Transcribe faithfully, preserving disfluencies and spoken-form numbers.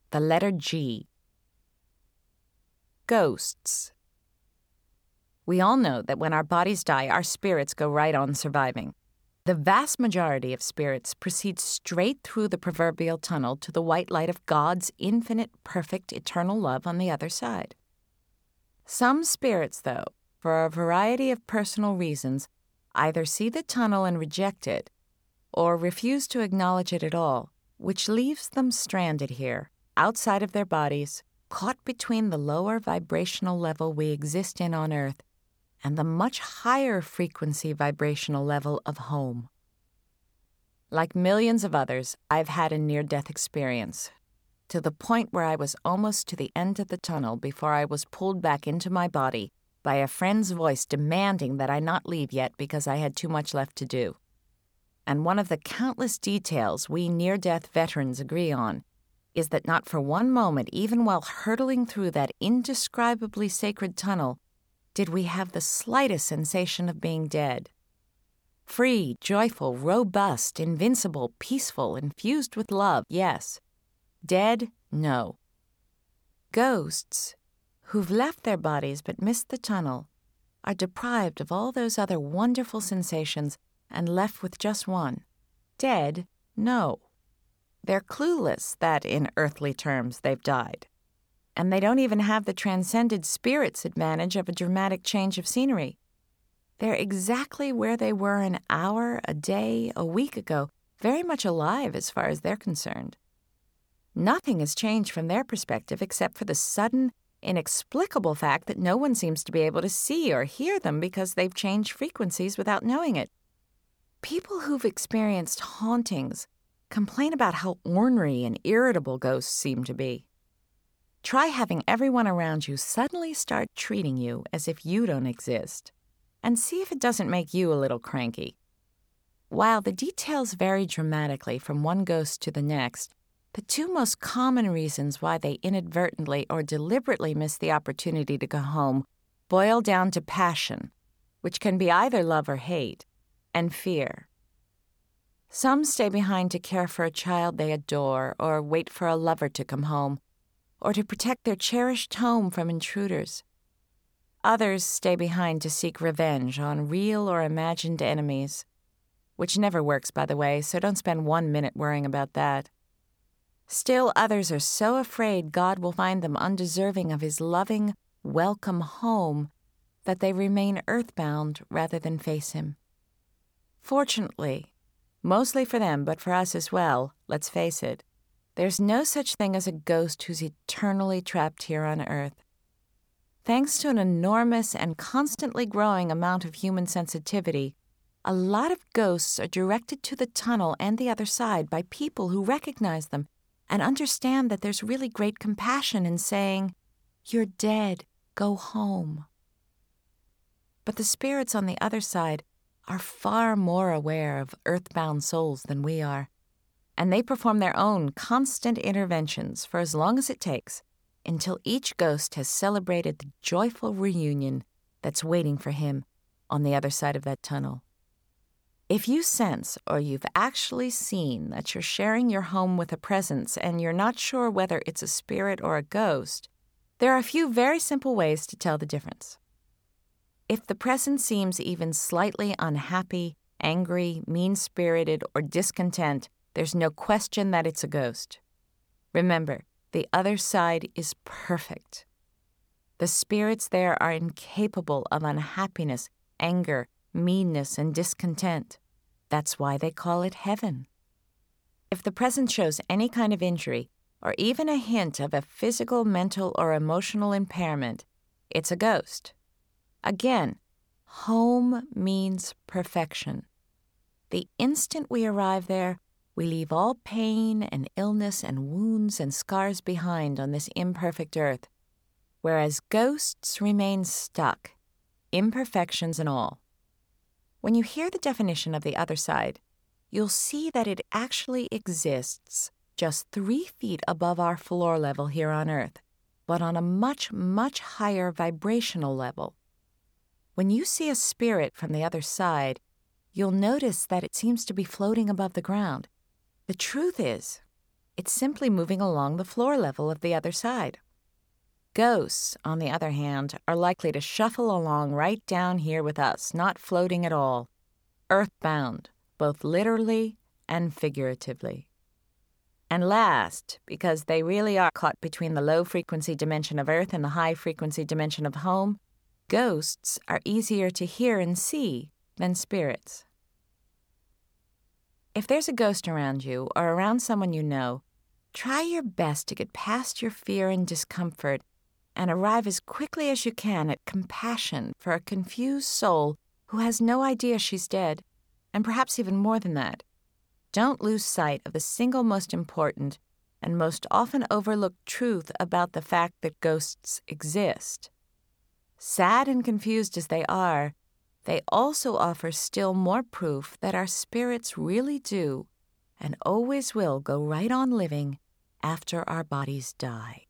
The letter G. Ghosts. We all know that when our bodies die, our spirits go right on surviving. The vast majority of spirits proceed straight through the proverbial tunnel to the white light of God's infinite, perfect, eternal love on the other side. Some spirits, though, for a variety of personal reasons, either see the tunnel and reject it, or refuse to acknowledge it at all, which leaves them stranded here, outside of their bodies, caught between the lower vibrational level we exist in on Earth and the much higher frequency vibrational level of home. Like millions of others, I've had a near-death experience, to the point where I was almost to the end of the tunnel before I was pulled back into my body by a friend's voice demanding that I not leave yet because I had too much left to do. And one of the countless details we near-death veterans agree on is that not for one moment, even while hurtling through that indescribably sacred tunnel, did we have the slightest sensation of being dead. Free, joyful, robust, invincible, peaceful, infused with love, yes. Dead, no. Ghosts, who've left their bodies but missed the tunnel, are deprived of all those other wonderful sensations and left with just one. Dead, no. They're clueless that, in earthly terms, they've died. And they don't even have the transcended spirit's advantage of a dramatic change of scenery. They're exactly where they were an hour, a day, a week ago, very much alive as far as they're concerned. Nothing has changed from their perspective except for the sudden, inexplicable fact that no one seems to be able to see or hear them because they've changed frequencies without knowing it. People who've experienced hauntings complain about how ornery and irritable ghosts seem to be. Try having everyone around you suddenly start treating you as if you don't exist, and see if it doesn't make you a little cranky. While the details vary dramatically from one ghost to the next, the two most common reasons why they inadvertently or deliberately miss the opportunity to go home boil down to passion, which can be either love or hate, and fear. Some stay behind to care for a child they adore or wait for a lover to come home, or to protect their cherished home from intruders. Others stay behind to seek revenge on real or imagined enemies, which never works, by the way, so don't spend one minute worrying about that. Still, others are so afraid God will find them undeserving of His loving, welcome home that they remain earthbound rather than face Him. Fortunately, mostly for them, but for us as well, let's face it, there's no such thing as a ghost who's eternally trapped here on Earth. Thanks to an enormous and constantly growing amount of human sensitivity, a lot of ghosts are directed to the tunnel and the other side by people who recognize them and understand that there's really great compassion in saying, "You're dead, go home." But the spirits on the other side are far more aware of earthbound souls than we are, and they perform their own constant interventions for as long as it takes until each ghost has celebrated the joyful reunion that's waiting for him on the other side of that tunnel. If you sense or you've actually seen that you're sharing your home with a presence and you're not sure whether it's a spirit or a ghost, there are a few very simple ways to tell the difference. If the presence seems even slightly unhappy, angry, mean-spirited, or discontent, there's no question that it's a ghost. Remember, the other side is perfect. The spirits there are incapable of unhappiness, anger, meanness, and discontent. That's why they call it heaven. If the presence shows any kind of injury, or even a hint of a physical, mental, or emotional impairment, it's a ghost. Again, home means perfection. The instant we arrive there, we leave all pain and illness and wounds and scars behind on this imperfect earth, whereas ghosts remain stuck, imperfections and all. When you hear the definition of the other side, you'll see that it actually exists just three feet above our floor level here on Earth, but on a much, much higher vibrational level. When you see a spirit from the other side, you'll notice that it seems to be floating above the ground. The truth is, It's simply moving along the floor level of the other side. Ghosts, on the other hand, are likely to shuffle along right down here with us, not floating at all, earthbound, both literally and figuratively. And last, because they really are caught between the low-frequency dimension of Earth and the high-frequency dimension of home, ghosts are easier to hear and see than spirits. If there's a ghost around you or around someone you know, try your best to get past your fear and discomfort and arrive as quickly as you can at compassion for a confused soul who has no idea she's dead, and perhaps even more than that. Don't lose sight of the single most important and most often overlooked truth about the fact that ghosts exist. Sad and confused as they are, they also offer still more proof that our spirits really do and always will go right on living after our bodies die.